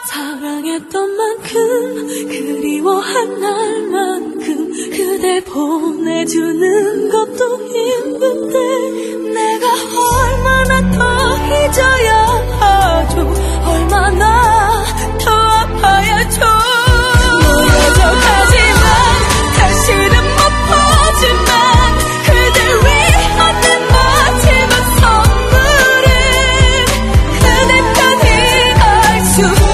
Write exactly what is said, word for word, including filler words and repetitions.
사랑했던 만큼 그리워한 날만큼 그댈 보내주는 것도 힘든데 내가 얼마나 더 잊어야 하죠. 얼마나 더 아파야죠. 모여져 가지만 다시는 못 보지만 그댈 위한 내 마지막 선물은 그대 편히 알 수